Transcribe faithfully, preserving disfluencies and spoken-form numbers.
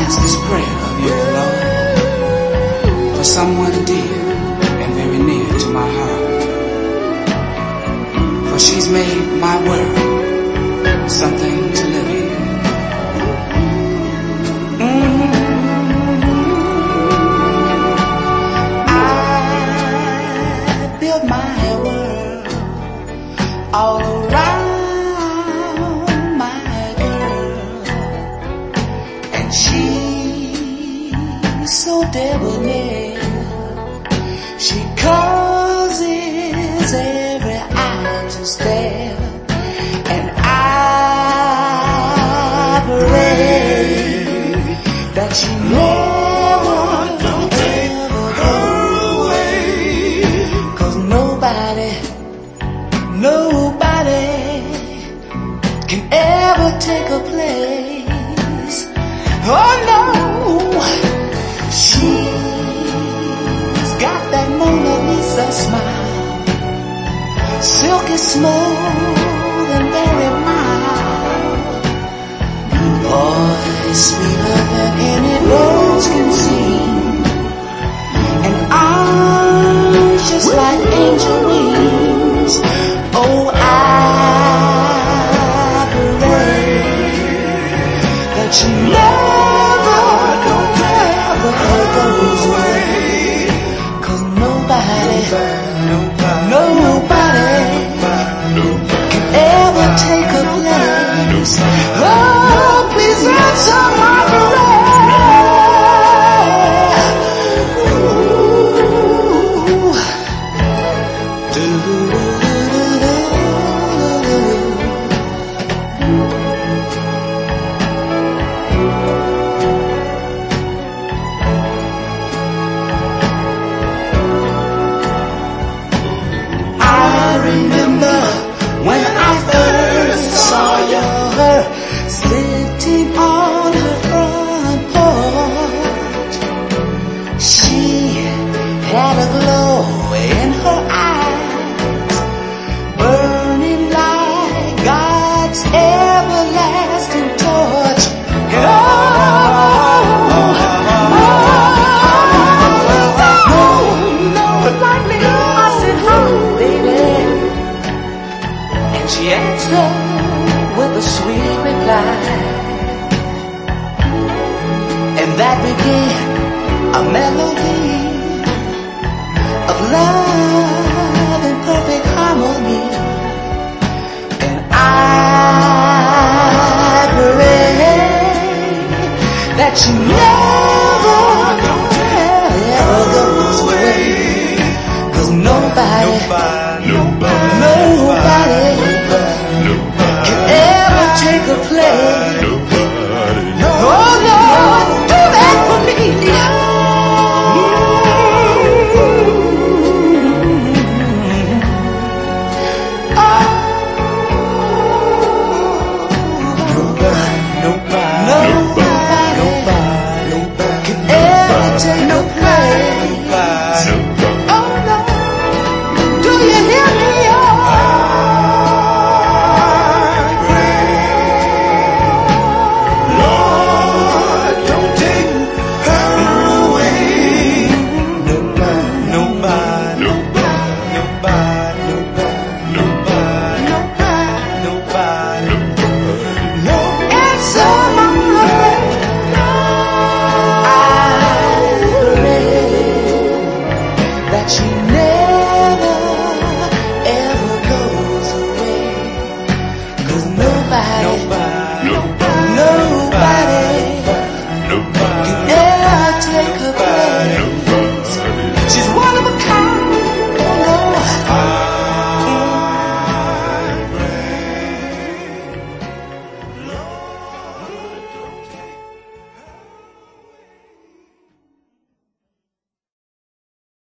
ask this prayer of you, Lord, for someone dear and very near to my heart. For she's made my world something to live in. Mm-hmm. I built my world all around my girl, and she's so debonair. She causes every eye to stare, and I pray that she never, never goes away. 'Cause nobody, nobody can ever take her place. Oh no, she's got that Mona Lisa smile, silky smooth and very mild. Boy, sweeter than any rose can sing, and eyes just like angel wings. Oh, I pray that she never, never goes away. 'Cause nobody, nobody can ever take her place. Oh, please answer my prayer. Ooh. I remember when I first saw you, sitting on her front porch. She had a glow in her eyes, burning like God's everlasting torch. And oh, oh, no, no, like me, I said, "Hi, baby," and she answered with a sweet reply, and that began a melody of love and perfect harmony. And I pray that she never, ever goes away. 'Cause nobody, nobody, nobody can ever take her place.